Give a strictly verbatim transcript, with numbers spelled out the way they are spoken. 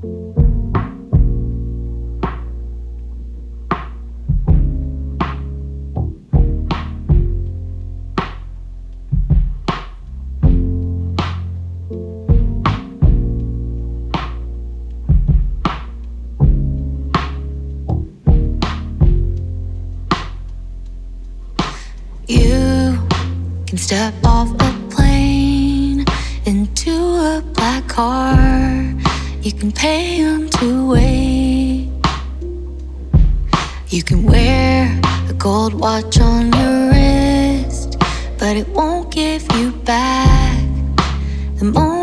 You can step off a plane into a black car. You can pay them to wait. You can wear a gold watch on your wrist, but it won't give you back the moment